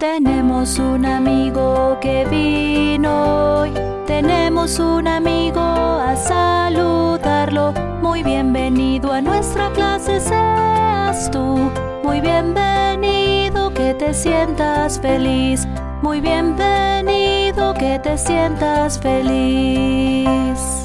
Tenemos un amigo que vino hoy. Tenemos un amigo a saludarlo. Muy bienvenido a nuestra clase seas tú. Muy bienvenido, que te sientas feliz. Muy bienvenido, que te sientas feliz.